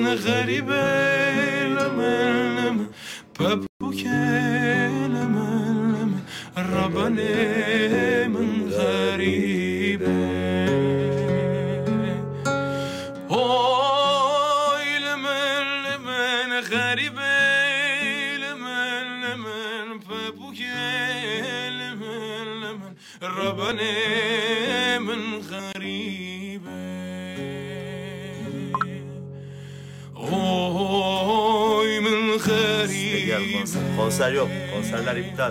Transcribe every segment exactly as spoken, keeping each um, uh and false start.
من غریبه لمن لمن ببوک لمن لمن ربانه من غریبه اوی لمن لمن غریبه لمن لمن ببوک لمن لمن ربانه من غریبه اوی من غریبه konser yok, konserler iptal.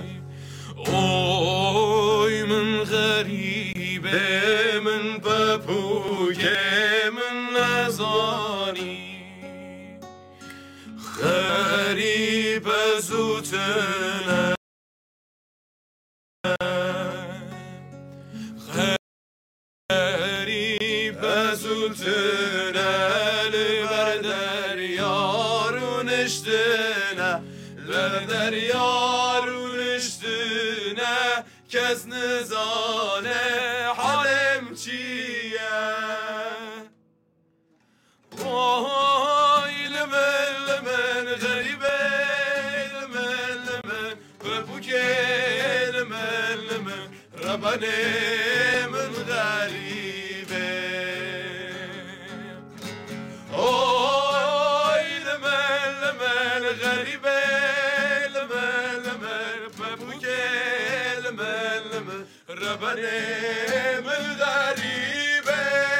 اوی من غریبه من بپوک من نزانی غریب زوتنه غریب زوتنه لبر دریارون اشتنه لبر دریارون اشتنه کس نزانه حالم چیه وای لمن لمن غریبه لمن لمن بپوکه لمن لمن ربانه من غریبه اوی لمن لمن غریبه لمن لمن بپوکه لمن لمن ربانه من غریبه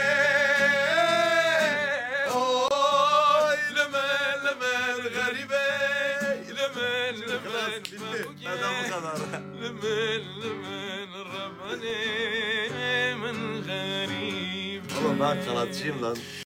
اوی لمن لمن غریبه لمن لمن بپوکه لمن لمن ربانه من غریبه Oğlum ben sanatçıyım lan.